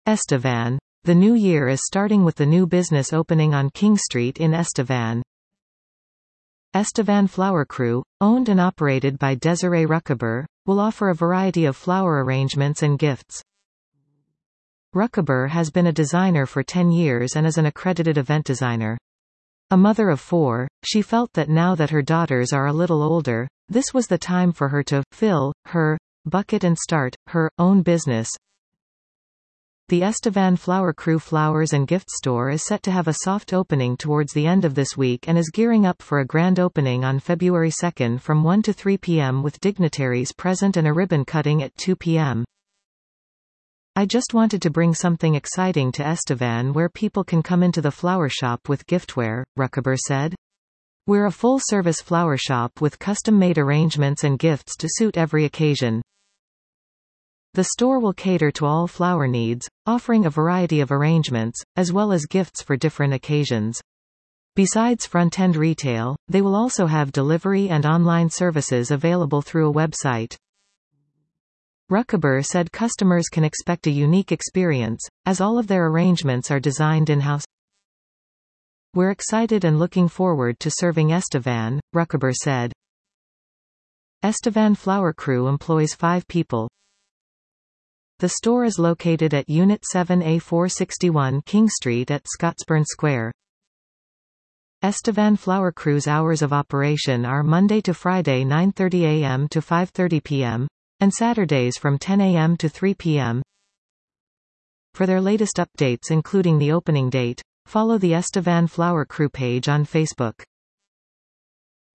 Estevan. The new year is starting with the new business opening on King Street in Estevan. Estevan Flower Crew, owned and operated by Desiree Ruckaber, will offer a variety of flower arrangements and gifts. Ruckaber has been a designer for 10 years and is an accredited event designer. A mother of 4, she felt that now that her daughters are a little older, this was the time for her to fill her bucket and start her own business. The Estevan Flower Crew Flowers and Gift Store is set to have a soft opening towards the end of this week and is gearing up for a grand opening on February 2 from 1 to 3 p.m. with dignitaries present and a ribbon cutting at 2 p.m. I just wanted to bring something exciting to Estevan where people can come into the flower shop with giftware, Ruckaber said. We're a full-service flower shop with custom-made arrangements and gifts to suit every occasion. The store will cater to all flower needs, offering a variety of arrangements, as well as gifts for different occasions. Besides front-end retail, they will also have delivery and online services available through a website. Ruckaber said customers can expect a unique experience, as all of their arrangements are designed in-house. We're excited and looking forward to serving Estevan, Ruckaber said. Estevan Flower Crew employs 5 people. The store is located at Unit 7A 461 King Street at Scottsburn Square. Estevan Flower Crew's hours of operation are Monday to Friday 9:30 a.m. to 5:30 p.m., and Saturdays from 10 a.m. to 3 p.m. For their latest updates including the opening date, follow the Estevan Flower Crew page on Facebook.